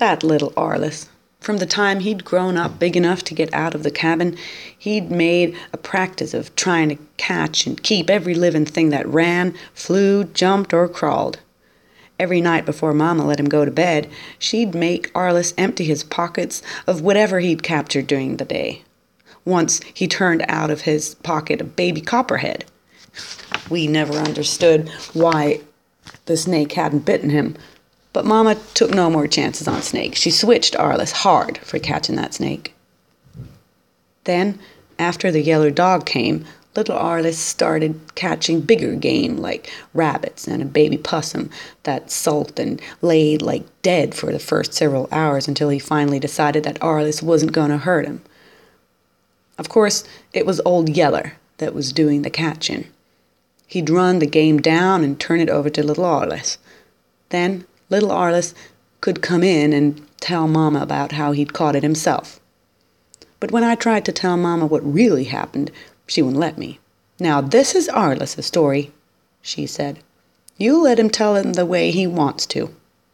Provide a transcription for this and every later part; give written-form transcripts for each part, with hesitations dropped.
That little Arliss. From the time he'd grown up big enough to get out of the cabin, he'd made a practice of trying to catch and keep every living thing that ran, flew, jumped, or crawled. Every night before Mama let him go to bed, she'd make Arliss empty his pockets of whatever he'd captured during the day. Once he turned out of his pocket a baby copperhead. We never understood why the snake hadn't bitten him, but Mama took no more chances on snakes. She switched Arliss hard for catching that snake. Then, after the yellow dog came, little Arliss started catching bigger game like rabbits and a baby possum that sulked and laid like dead for the first several hours until he finally decided that Arliss wasn't going to hurt him. Of course, it was Old Yeller that was doing the catching. He'd run the game down and turn it over to little Arliss. Then little Arliss could come in and tell Mama about how he'd caught it himself. But when I tried to tell Mama what really happened, she wouldn't let me. "Now this is Arliss's story," she said. "You let him tell it the way he wants to."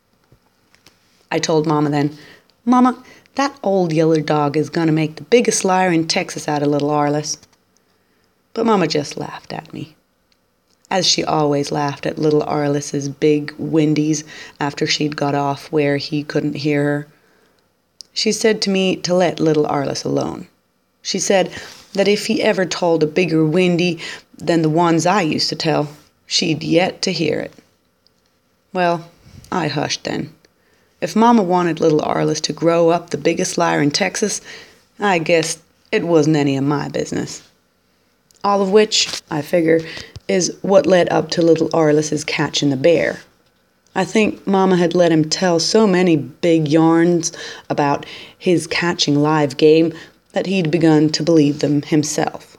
I told Mama then, "Mama, that old yeller dog is going to make the biggest liar in Texas out of little Arliss." But Mama just laughed at me, as she always laughed at little Arliss's big windies after she'd got off where he couldn't hear her. She said to me to let little Arliss alone. She said that if he ever told a bigger windy than the ones I used to tell, she'd yet to hear it. Well, I hushed then. If Mama wanted little Arliss to grow up the biggest liar in Texas, I guess it wasn't any of my business. All of which, I figure, is what led up to little Arliss's catching the bear. I think Mama had let him tell so many big yarns about his catching live game that he'd begun to believe them himself.